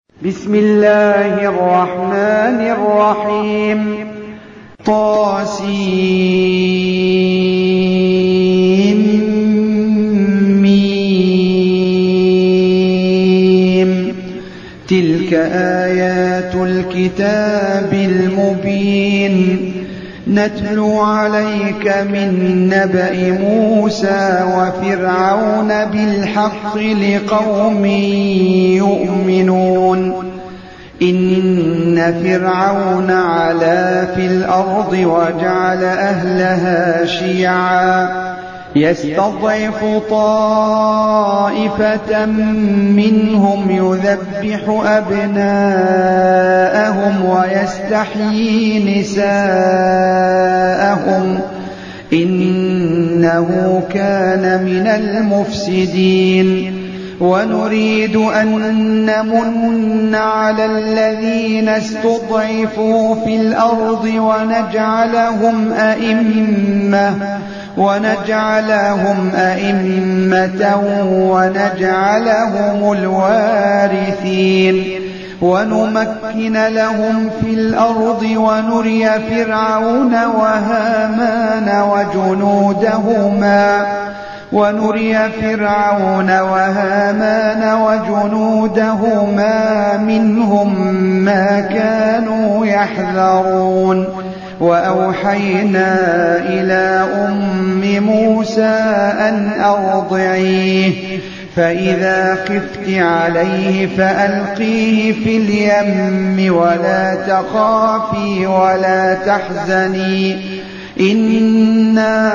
بسم الله الرحمن الرحيم. طاسيم. تلك آيات الكتاب المبين. نتلو عليك من نبأ موسى وفرعون بالحق لقوم يؤمنون. إن فرعون علا في الأرض وجعل أهلها شيعا يستضعف طائفة منهم يذبح أبناءهم ويستحيي نساءهم إنه كان من المفسدين. ونريد أن نمن على الذين استضعفوا في الأرض ونجعلهم أئمة ونجعلهم الوارثين ونمكن لهم في الأرض ونري فرعون وهامان وجنودهما منهم ما كانوا يحذرون. وأوحينا إلى أم موسى أن أرضعيه فإذا خفت عليه فألقيه في اليم ولا تخافي ولا تحزني إنا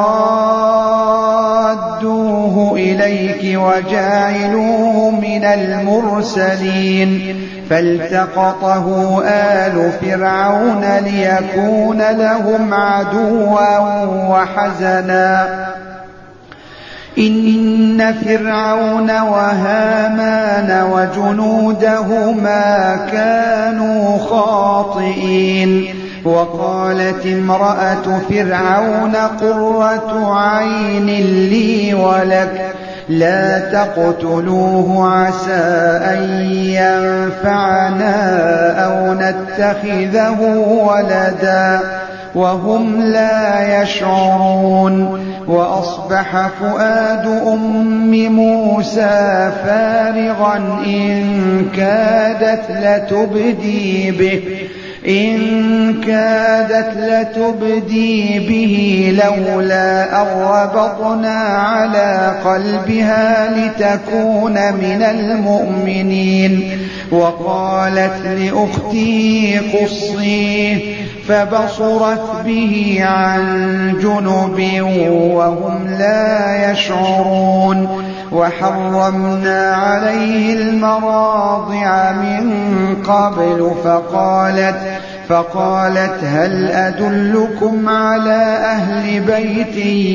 رادوه إليك وجاعلوه من المرسلين. فالتقطه آل فرعون ليكون لهم عدوا وحزنا. إن فرعون وهامان وجنودهما كانوا خاطئين. وقالت امرأة فرعون قرة عين لي ولك لا تقتلوه عسى أن ينفعنا أو نتخذه ولدا وهم لا يشعرون. وأصبح فؤاد أم موسى فارغا إن كادت لتبدي به لولا أن ربطنا على قلبها لتكون من المؤمنين. وقالت لأخته قصيه فبصرت به عن جنب وهم لا يشعرون. وحرمنا عليه المراضع من قبل فقالت هل أدلكم على أهل بيت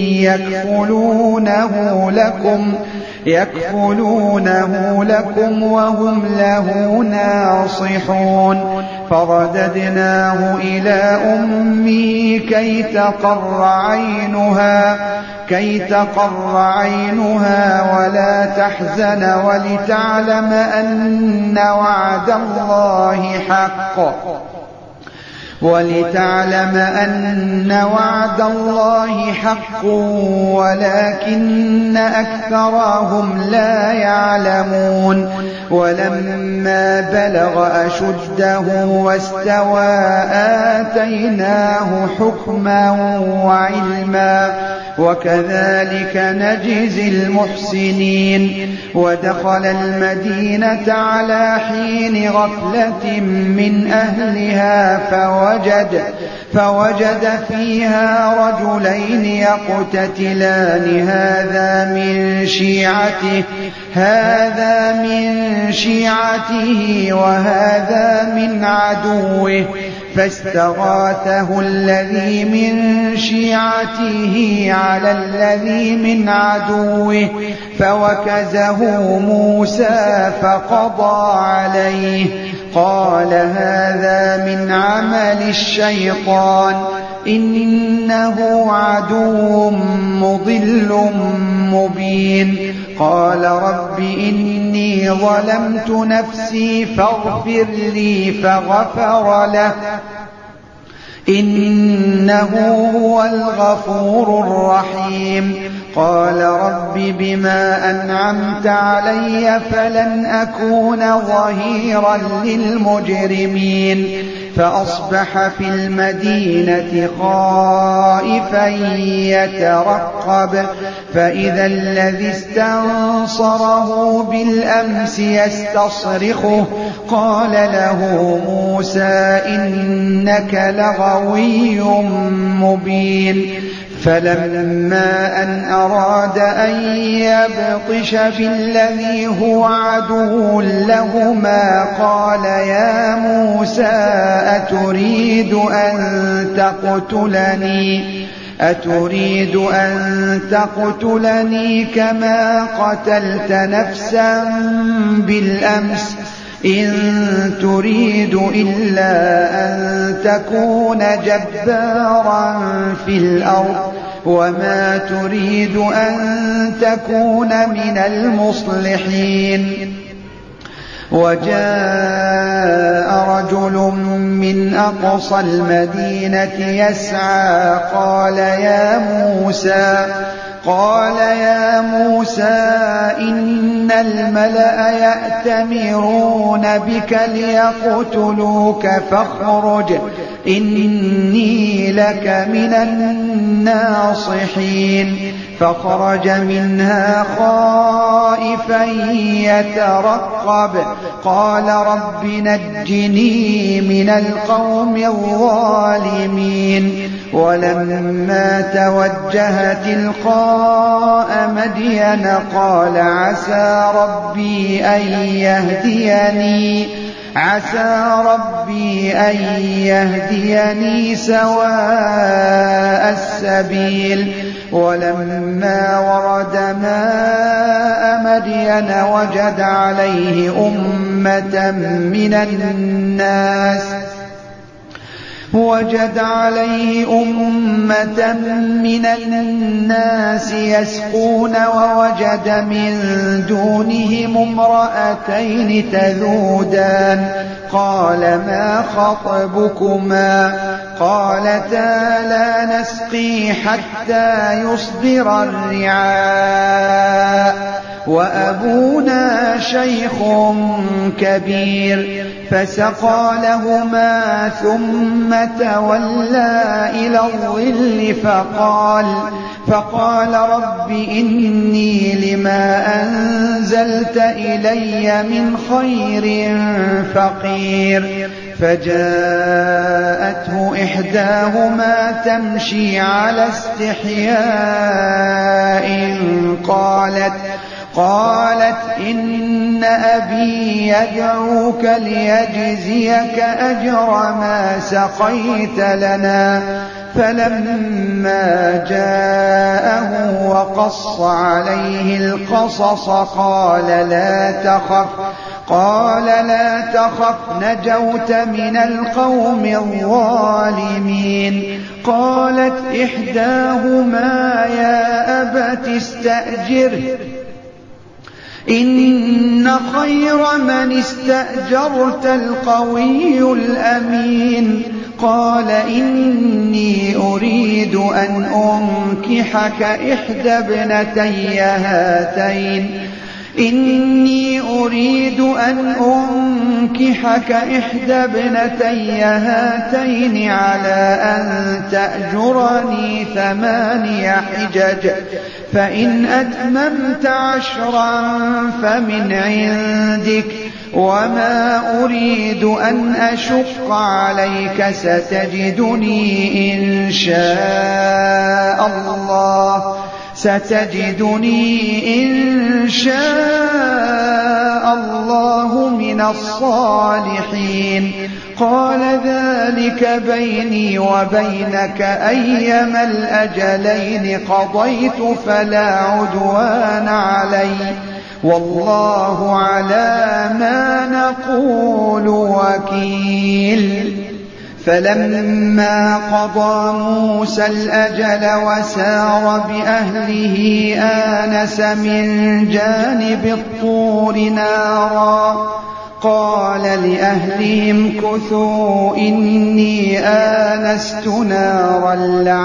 يكفلونه لكم وهم له ناصحون. فرددناه إلى أمه كي تقر عينها ولا تحزن ولتعلم أن وعد الله حق ولكن أكثرهم لا يعلمون. ولما بلغ أشده واستوى آتيناه حكما وعلما وكذلك نجزي المحسنين. ودخل المدينة على حين غفلة من أهلها فوجد فيها رجلين يقتتلان هذا من شيعته وهذا من عدوه فاستغاثه الذي من شيعته على الذي من عدوه فوكزه موسى فقضى عليه. قال هذا من عمل الشيطان إنه عدو مضل مبين. قال رب إني إني ظلمت نفسي فاغفر لي فغفر له إنه هو الغفور الرحيم. قال رب بما أنعمت علي فلن أكون ظهيرا للمجرمين. فأصبح في المدينة خائفا يترقب فإذا الذي استنصره بالأمس يستصرخه قال له موسى إنك لغوي مبين. فلما أن أراد أن يبطش بالذي هو عدو لهما قال يا موسى أتريد أن تقتلني كما قتلت نفسا بالأمس إن تريد إلا أن تكون جبارا في الأرض وما تريد أن تكون من المصلحين. وجاء رجل من أقصى المدينة يسعى قال يا موسى إن الملأ يأتمرون بك ليقتلوك فاخرج إني لك من الناصحين. فخرج منها خائفا يترقب قال رب نجني من القوم الظالمين. ولما توجه تلقاء مدين قال عسى ربي أن يهديني سواء السبيل. ولما ورد ماء مدين وجد عليه أمة من الناس يسقون ووجد من دونهم امرأتين تذودان قال ما خطبكما قالتا لا نسقي حتى يصدر الرعاء وأبونا شيخ كبير. فسقى لهما ثم تولى إلى الظل فقال رب إني لما أنزلت إلي من خير فقير. فجاءته إحداهما تمشي على استحياء قالت إن أبي يدعوك ليجزيك أجر ما سقيت لنا. فلما جاءه وقص عليه القصص قال لا تخف نجوت من القوم الظالمين. قالت إحداهما يا أبت استأجره إن خير من استأجرت القوي الأمين. قال إني أريد أن أنكحك إحدى ابنتي هاتين على أن تأجرني 8 حجج فإن أتممت 10 فمن عندك وما أريد أن أشق عليك ستجدني إن شاء الله من الصالحين. قال ذلك بيني وبينك أيما الأجلين قضيت فلا عدوان علي والله على ما نقول وكيل. فلما قضى موسى الأجل وسار بأهله آنس من جانب الطور نارا قال لأهلهم كثوا إني آنست نارا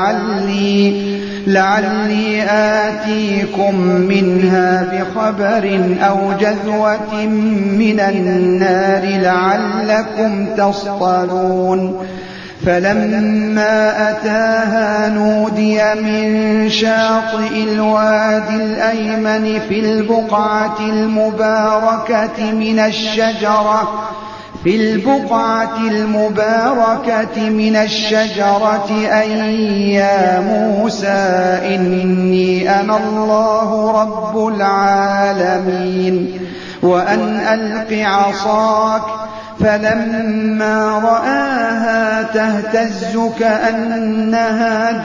لعلي آتيكم منها بخبر أو جذوة من النار لعلكم تصطلون فلما أتاها نودي من شاطئ الوادي الأيمن في البقعة المباركة من الشجرة أن يا موسى إني أنا الله رب العالمين وأن ألق عصاك فلما رآها تهتز كأنها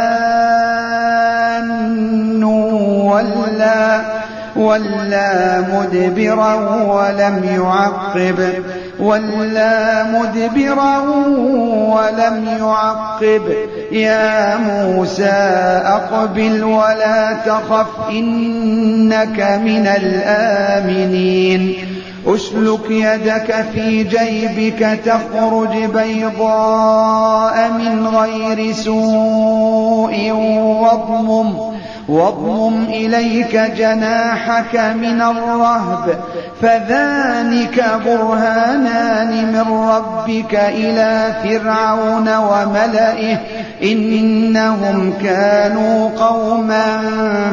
جان ولا مدبرا ولم يعقب يا موسى أقبل ولا تخف إنك من الآمنين أسلك يدك في جيبك تخرج بيضاء من غير سوء واضمم إليك جناحك من الرهب فذلك برهانان من ربك إلى فرعون وملئه إنهم كانوا قوما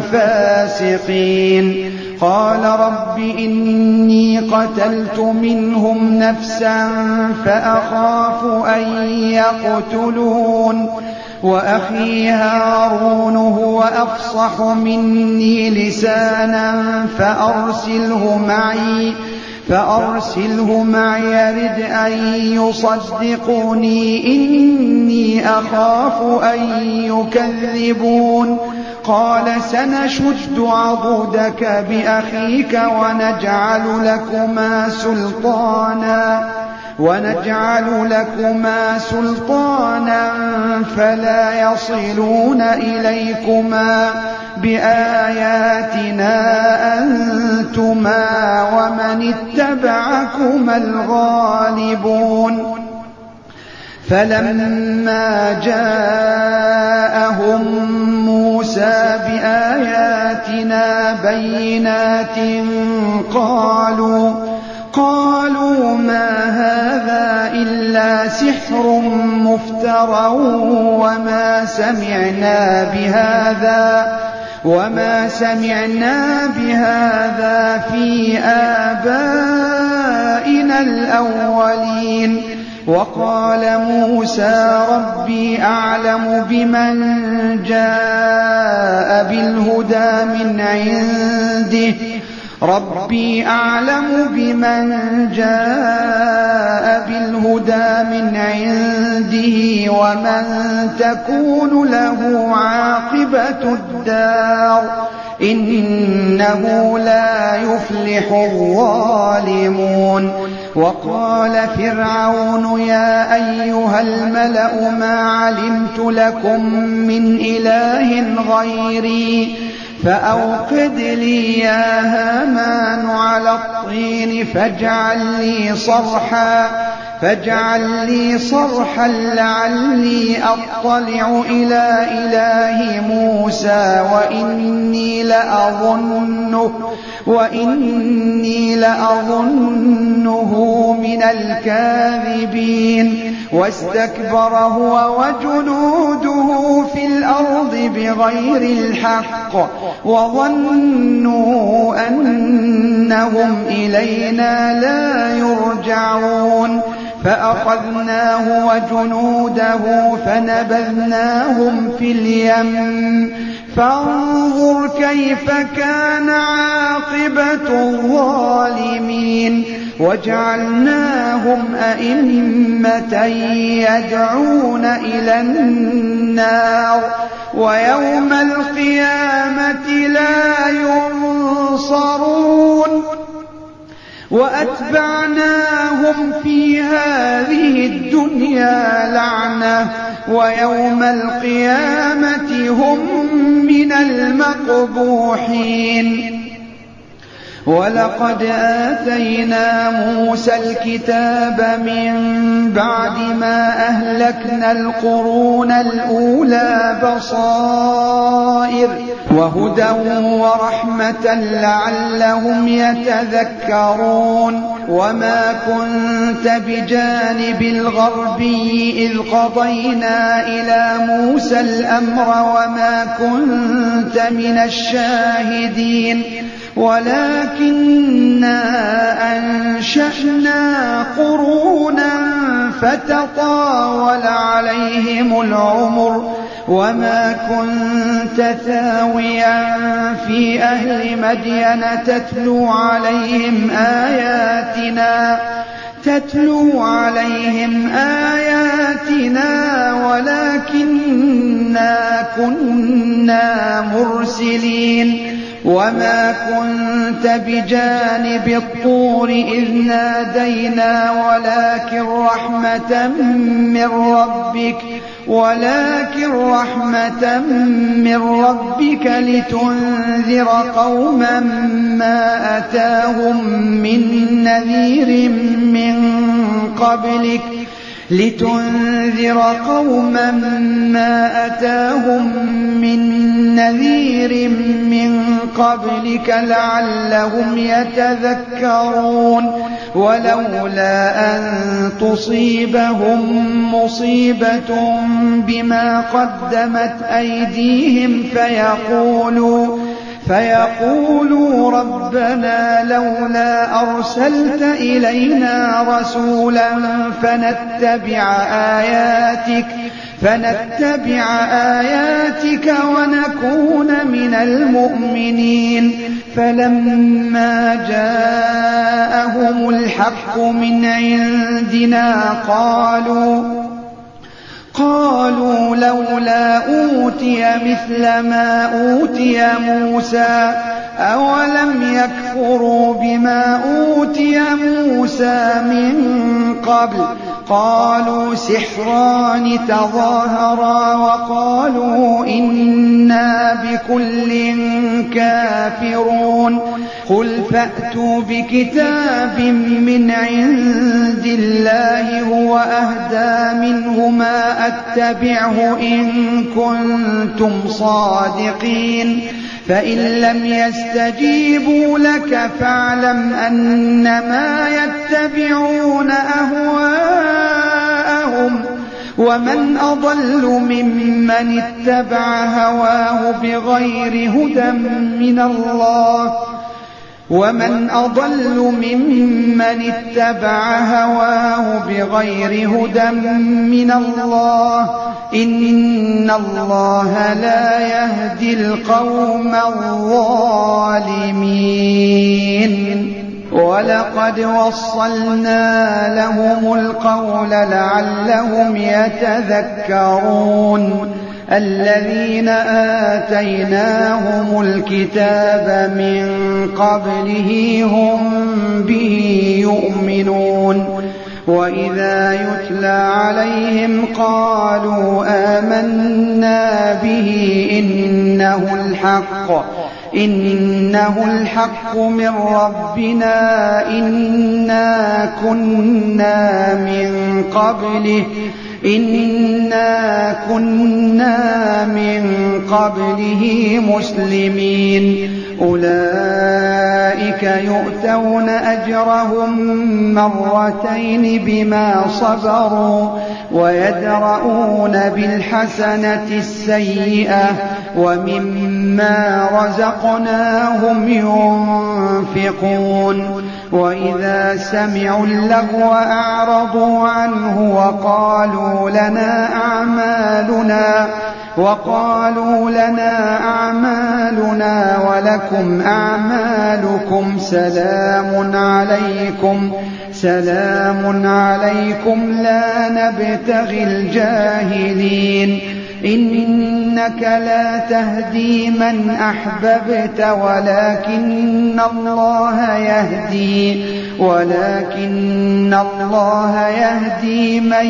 فاسقين قال رب إني قتلت منهم نفسا فأخاف أن يقتلون وأخي هارون هو أفصح مني لسانا فأرسله معي يرد أن يصدقوني إني أخاف أن يكذبون قال سنشد عضدك بأخيك ونجعل لكما سلطانا فلا يصلون إليكما بآياتنا أنتما ومن اتبعكما الغالبون فلما جاءهم موسى بآياتنا بينات قالوا ما هذا إلا سحر مفترى وما سمعنا بهذا في آبائنا الأولين وقال موسى ربي أعلم بمن جاء بالهدى من عنده ومن تكون له عاقبة الدار إنه لا يفلح الظالمون وقال فرعون يا أيها الملأ ما علمت لكم من إله غيري فأوقد لي يا هامان على الطين فاجعل لي صرحا لعلي أطلع إلى إله موسى وإني لأظنه من الكاذبين واستكبر هو وجنوده في الأرض بغير الحق وظنوا أنهم إلينا لا يرجعون فأخذناه وجنوده فنبذناهم في اليم فانظر كيف كان عاقبة الظالمين وجعلناهم أئمة يدعون إلى النار ويوم القيامة لا ينصرون وأتبعناهم في هذه الدنيا لعنة ويوم القيامة هم من المقبوحين. ولقد آتينا موسى الكتاب من بعد ما أهلكنا القرون الأولى بصائر وهدى ورحمة لعلهم يتذكرون. وما كنت بجانب الغربي إذ قضينا إلى موسى الأمر وما كنت من الشاهدين ولكننا أنشأنا قرونا فتطاول عليهم العمر وما كنت ثاويا في أهل مدين تتلو عليهم آياتنا ولكننا كنا مرسلين. وما كنت بجانب الطور إذ نادينا ولكن رحمة من ربك لتنذر قوما ما أتاهم من نذير من قبلك لعلهم يتذكرون. ولولا أن تصيبهم مصيبة بما قدمت أيديهم فيقولوا ربنا لولا أرسلت إلينا رسولا فنتبع آياتك ونكون من المؤمنين. فلما جاءهم الحق من عندنا قالوا لولا أوتي مثل ما أوتي موسى أولم يكفروا بما أوتي موسى من قبل. قالوا سحران تظاهرا وقالوا إنا بكل كافرون. قل فأتوا بكتاب من عند الله هو أهدى منه ما أتبعه إن كنتم صادقين. فإن لم يستجيبوا لك فاعلم أنما يتبعون أهواءهم ومن أضل ممن اتبع هواه بغير هدى من الله إن الله لا يهدي القوم الظالمين. ولقد وصلنا لهم القول لعلهم يتذكرون. الذين آتيناهم الكتاب من قبله هم به يؤمنون. وإذا يتلى عليهم قالوا آمنا به إنه الحق من ربنا إنا كنا من قبله مسلمين. أولئك يؤتون أجرهم مرتين بما صبروا ويدرؤون بالحسنة السيئة ومما رزقناهم ينفقون. وإذا سمعوا اللغو أعرضوا عنه وقالوا لنا أعمالنا ولكم أعمالكم سلام عليكم لا نبتغي الجاهلين. إنك لا تهدي من أحببت ولكن الله يهدي من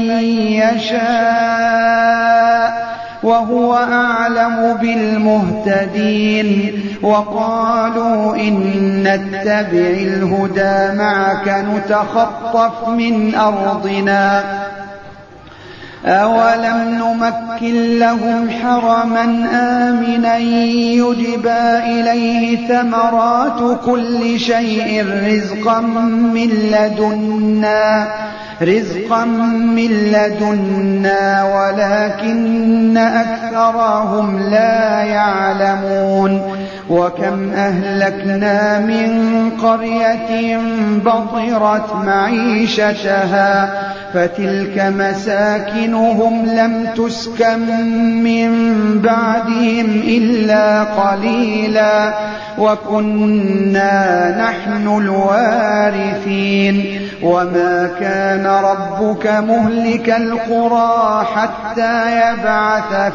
يشاء وهو أعلم بالمهتدين. وقالوا إن نتبع الهدى معك نتخطف من أرضنا أولم نمكن لهم حرما آمنا يجبى إليه ثمرات كل شيء رزقا من لدنا ولكن أكثرهم لا يعلمون. وكم أهلكنا من قرية بطرت معيشتها فتلك مساكنهم لم تسكن من بعدهم إلا قليلا وكنا نحن الوارثين. وما كان ربك مهلك القرى حتى يبعث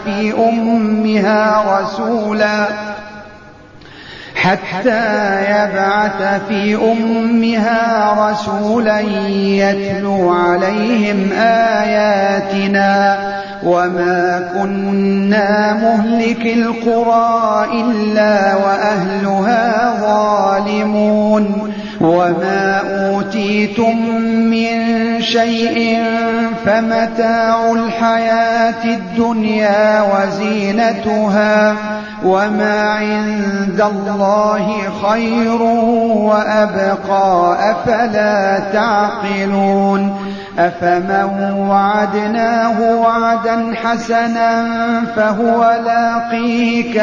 في أمها رسولا يتلو عليهم آياتنا وما كنا مهلك القرى إلا وأهلها ظالمون. وما أوتيتم من شيء فمتاع الحياة الدنيا وزينتها وما عند الله خير وأبقى أفلا تعقلون. أفمن وعدناه وعدا حسنا فهو لاقيه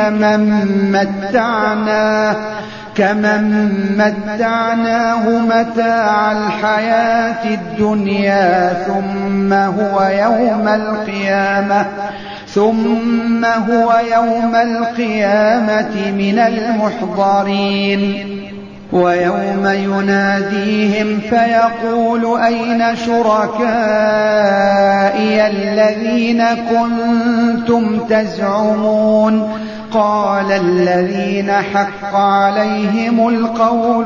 كمن متعناه متاع الحياة الدنيا ثم هو يوم القيامة من المحضرين. ويوم يناديهم فيقول أين شركائي الذين كنتم تزعمون قال الذين حق عليهم القول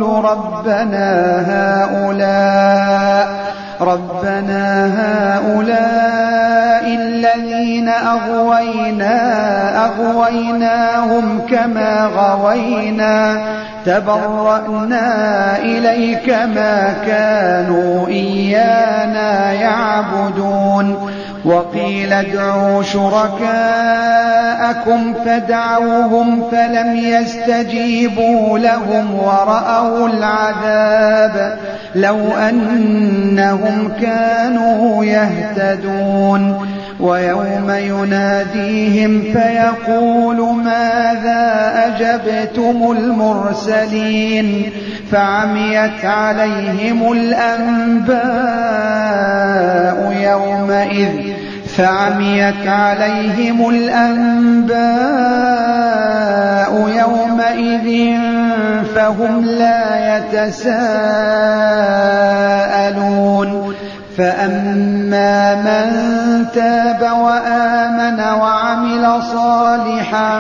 ربنا هؤلاء الذين أغويناهم كما غوينا تبرأنا إليك ما كانوا إيانا يعبدون. وقيل ادعوا شركاءكم فدعوهم فلم يستجيبوا لهم ورأوا العذاب لو أنهم كانوا يهتدون. ويوم يناديهم فيقول ماذا أجبتم المرسلين فعميت عليهم الأنباء يومئذ فهم لا يتساءلون. فأما من تاب وآمن وعمل صالحا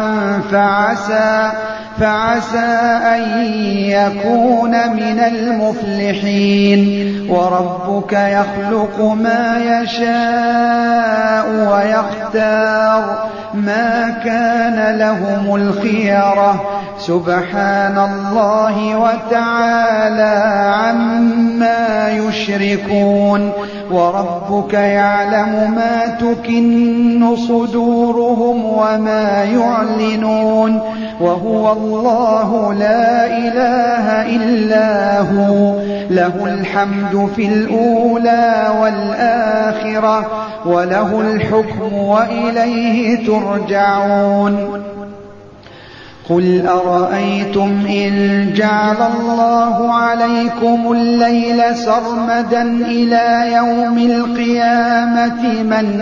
فعسى أن يكون من المفلحين. وربك يخلق ما يشاء ويختار ما كان لهم الخيرة سبحان الله وتعالى عما يشركون. وربك يعلم ما تكن صدورهم وما يعلنون وهو الله لا إله إلا هو له الحمد في الأولى والآخرة وله الحكم وإليه ترجعون. قل أرأيتم إن جعل الله عليكم الليل سرمدا إلى يوم القيامة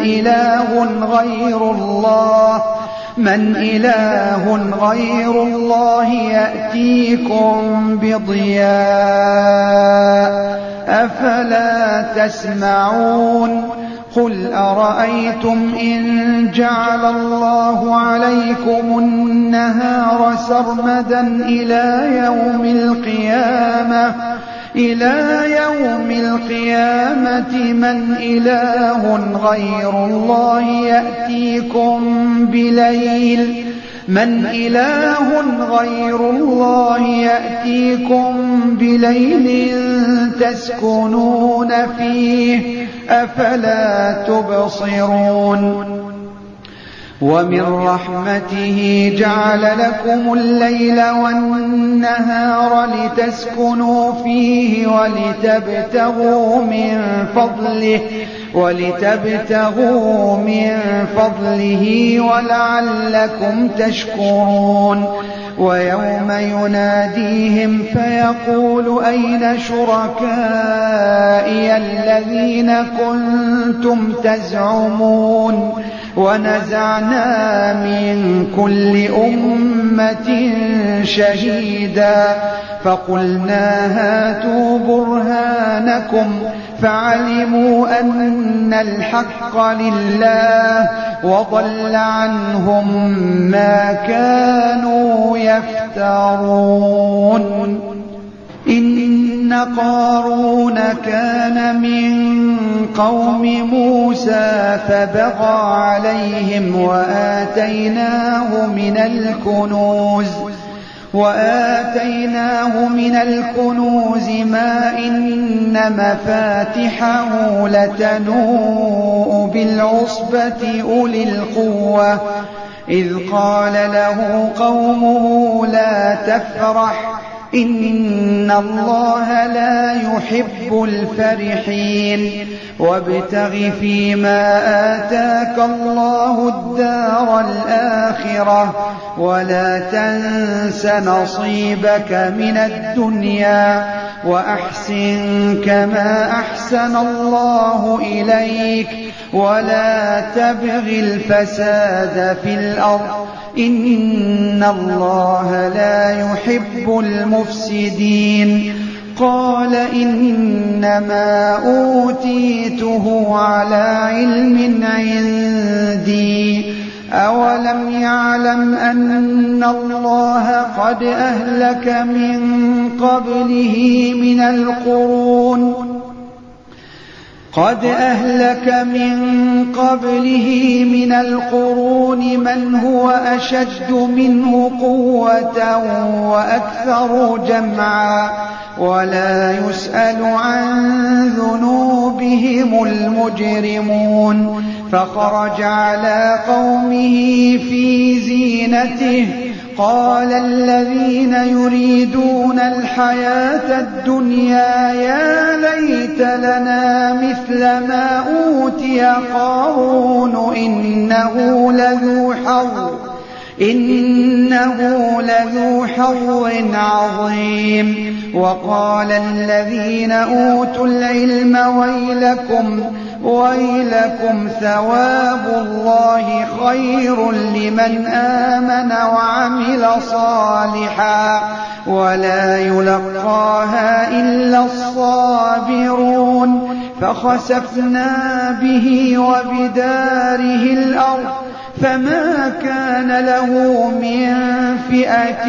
من إله غير الله يأتيكم بضياء أفلا تسمعون. قل أرأيتم إن جعل الله عليكم النهار سرمدا إلى يوم القيامة من إله غير الله يأتيكم بليل تسكنون فيه أفلا تبصرون ومن رحمته جعل لكم الليل والنهار لتسكنوا فيه ولتبتغوا من فضله ولعلكم تشكرون ويوم يناديهم فيقول أين شركائي الذين كنتم تزعمون ونزعنا من كل أمة شهيدا فقلنا هاتوا برهانكم فعلموا أن الحق لله وضل عنهم ما كانوا يفترون إن قارون كان من قوم موسى فبغى عليهم وآتيناه من الكنوز ما إن مفاتحه لتنوء بالعصبة أولي القوة إذ قال له قومه لا تفرح إن الله لا يحب الفرحين وابتغ فيما آتاك الله الدار الآخرة ولا تنس نصيبك من الدنيا وأحسن كما أحسن الله إليك ولا تبغ الفساد في الأرض إن الله لا يحب المفسدين قال إنما أوتيته على علم عندي أولم يعلم أن الله قد أهلك من قبله من القرون من هو أشد منه قوة وأكثر جمعا ولا يسأل عن ذنوبهم المجرمون فخرج على قومه في زينته قال الذين يريدون الحياة الدنيا يا ليت لنا مثل ما أوتي قارون إنه لذو حظ عظيم وقال الذين أوتوا العلم ويلكم ثواب الله خير لمن آمن وعمل صالحا ولا يلقاها إلا الصابرون فخسفنا به وبداره الأرض فما كان له من فئة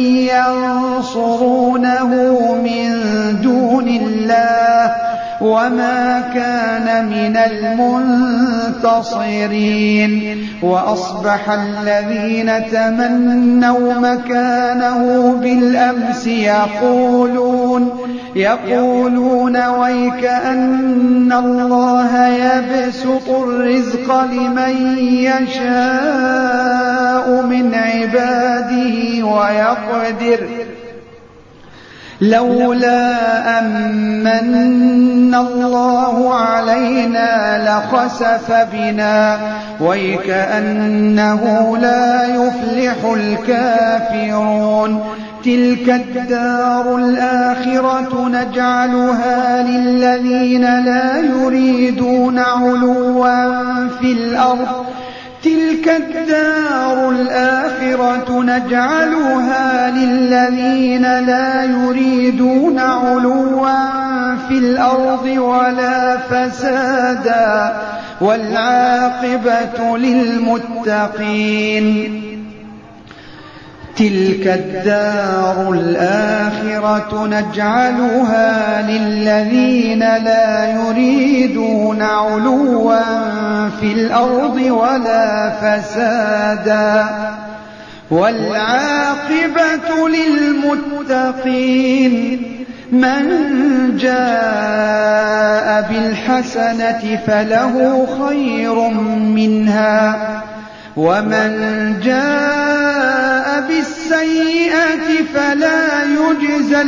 ينصرونه من دون الله وما كان من المنتصرين وأصبح الذين تمنوا مكانه بالأمس يقولون ويكأن الله يبسط الرزق لمن يشاء من عباده ويقدر لولا أمن الله علينا لخسف بنا ويكأنه لا يفلح الكافرون تلك الدار الآخرة نجعلها للذين لا يريدون علوا في الأرض تلك الدار الآخرة نجعلها للذين لا يريدون علوا في الأرض ولا فسادا والعاقبة للمتقين. تلك الدار الآخرة نجعلها للذين لا يريدون علوا في الأرض ولا فسادا والعاقبة للمتقين. من جاء بالحسنة فله خير منها ومن جاء بالسيئة فلا يجزى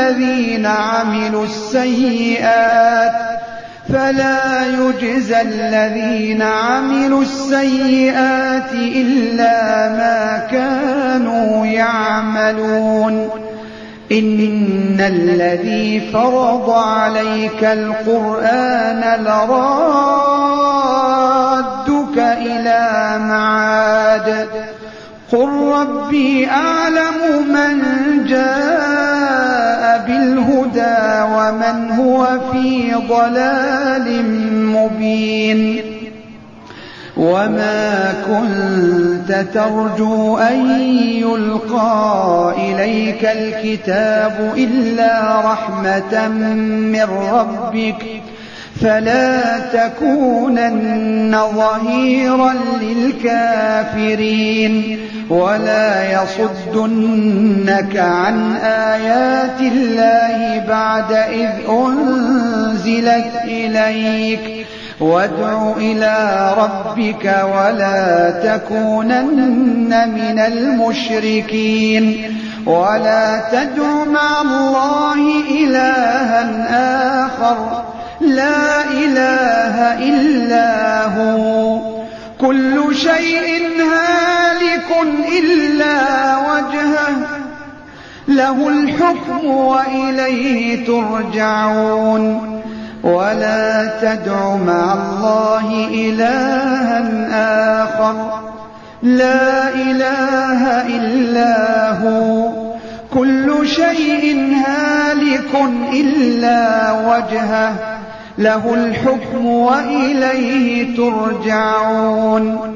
الذين عملوا السيئات إلا ما كانوا يعملون. إن الذي فرض عليك القرآن لرادك إلى معاد. قل ربي أعلم من جاء بالهدى ومن هو في ضلال مبين. وما كنت ترجو أن يلقى إليك الكتاب إلا رحمة من ربك فلا تكونن ظهيرا للكافرين ولا يصدنك عن آيات الله بعد إذ أنزلت إليك. وادع إلى ربك ولا تكونن من المشركين. ولا تدع مع الله إلها آخر لا إله إلا هو. كل شيء هالك إلا وجهه له الحكم وإليه ترجعون. ولا تدع مع الله إلها آخر لا إله إلا هو. كل شيء هالك إلا وجهه له الحكم وإليه ترجعون.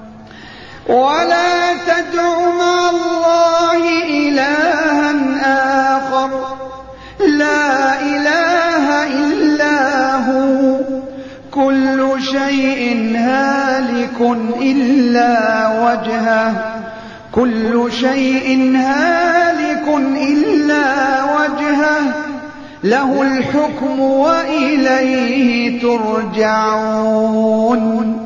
ولا تدع مع الله إلها آخر لا إله إلا هو. كل شيء هالك إلا وجهه كل شيء هالك إلا وجهه له الحكم وإليه ترجعون.